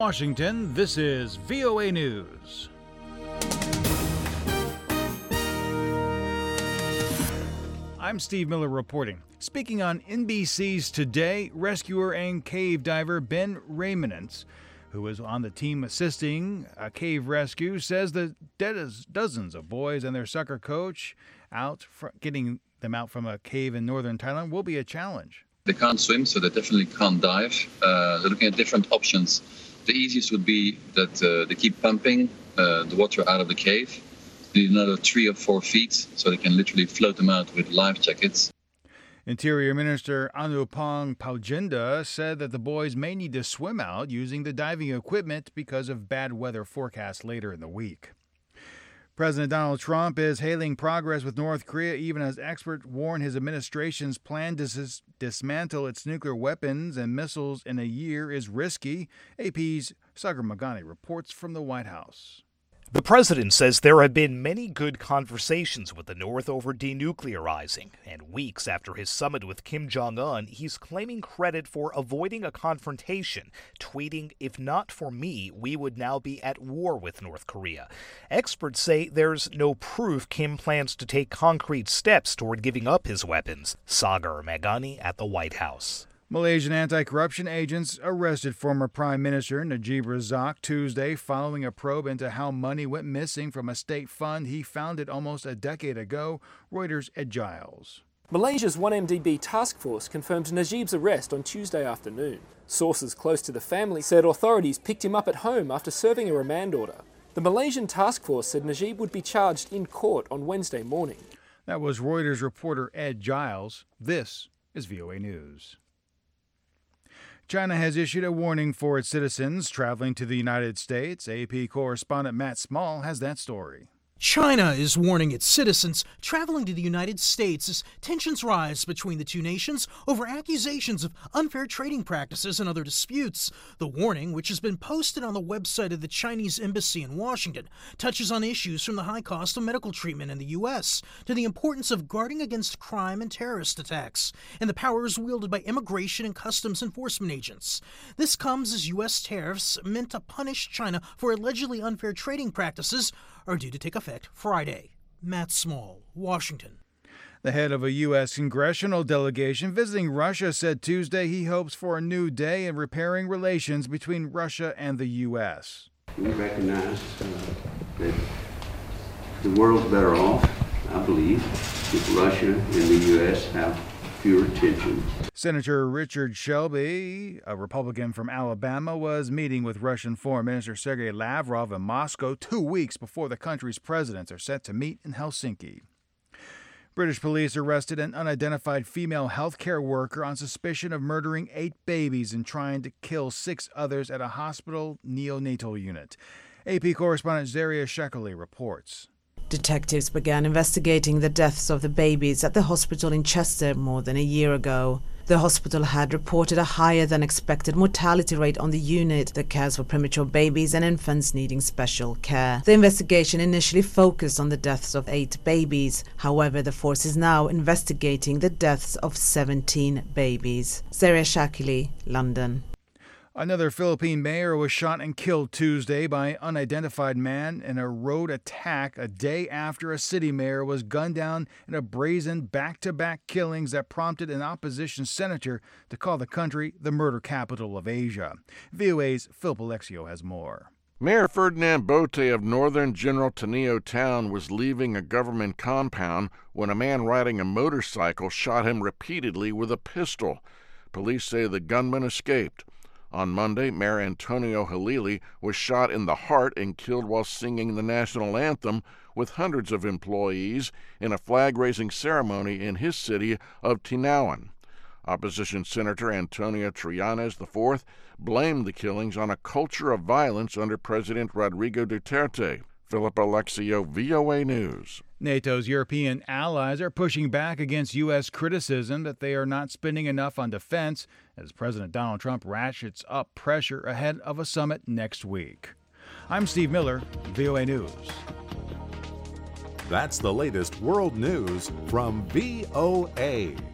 Washington, this is VOA News. I'm Steve Miller reporting. Speaking on NBC's Today, rescuer and cave diver Ben Remanence, who was on the team assisting a cave rescue, says that dozens of boys and their soccer coach getting them out from a cave in northern Thailand will be a challenge. They can't swim, so they definitely can't dive. They're looking at different options. The easiest would be that they keep pumping the water out of the cave. They need another 3 or 4 feet, so they can literally float them out with life jackets. Interior Minister Anupong Paujinda said that the boys may need to swim out using the diving equipment because of bad weather forecasts later in the week. President Donald Trump is hailing progress with North Korea, even as experts warn his administration's plan to dismantle its nuclear weapons and missiles in a year is risky. AP's Sagar Magani reports from the White House. The president says there have been many good conversations with the North over denuclearizing, and weeks after his summit with Kim Jong-un, he's claiming credit for avoiding a confrontation, tweeting, "If not for me, we would now be at war with North Korea." Experts say there's no proof Kim plans to take concrete steps toward giving up his weapons. Sagar Magani at the White House. Malaysian anti-corruption agents arrested former Prime Minister Najib Razak Tuesday following a probe into how money went missing from a state fund he founded almost a decade ago, Reuters' Ed Giles. Malaysia's 1MDB task force confirmed Najib's arrest on Tuesday afternoon. Sources close to the family said authorities picked him up at home after serving a remand order. The Malaysian task force said Najib would be charged in court on Wednesday morning. That was Reuters reporter Ed Giles. This is VOA News. China has issued a warning for its citizens traveling to the United States. AP correspondent Matt Small has that story. China is warning its citizens traveling to the United States as tensions rise between the two nations over accusations of unfair trading practices and other disputes. The warning, which has been posted on the website of the Chinese embassy in Washington, touches on issues from the high cost of medical treatment in the U.S. to the importance of guarding against crime and terrorist attacks, and the powers wielded by immigration and customs enforcement agents. This comes as U.S. tariffs meant to punish China for allegedly unfair trading practices are due to take effect Friday. Matt Small, Washington. The head of a U.S. congressional delegation visiting Russia said Tuesday he hopes for a new day in repairing relations between Russia and the U.S. We recognize that the world's better off, I believe, if Russia and the U.S. have fewer tensions. Senator Richard Shelby, a Republican from Alabama, was meeting with Russian Foreign Minister Sergei Lavrov in Moscow 2 weeks before the country's presidents are set to meet in Helsinki. British police arrested an unidentified female healthcare worker on suspicion of murdering 8 babies and trying to kill 6 others at a hospital neonatal unit. AP correspondent Zaria Shekeli reports. Detectives began investigating the deaths of the babies at the hospital in Chester more than a year ago. The hospital had reported a higher than expected mortality rate on the unit that cares for premature babies and infants needing special care. The investigation initially focused on the deaths of 8 babies. However, the force is now investigating the deaths of 17 babies. Zaria Shekeli, London. Another Philippine mayor was shot and killed Tuesday by an unidentified man in a road attack a day after a city mayor was gunned down in a brazen back-to-back killings that prompted an opposition senator to call the country the murder capital of Asia. VOA's Philip Alexio has more. Mayor Ferdinand Bote of northern General Tenio Town was leaving a government compound when a man riding a motorcycle shot him repeatedly with a pistol. Police say the gunman escaped. On Monday, Mayor Antonio Halili was shot in the heart and killed while singing the national anthem with hundreds of employees in a flag-raising ceremony in his city of Tinawan. Opposition Senator Antonio Trillanes IV blamed the killings on a culture of violence under President Rodrigo Duterte. Philip Alexio, VOA News. NATO's European allies are pushing back against U.S. criticism that they are not spending enough on defense as President Donald Trump ratchets up pressure ahead of a summit next week. I'm Steve Miller, VOA News. That's the latest world news from VOA.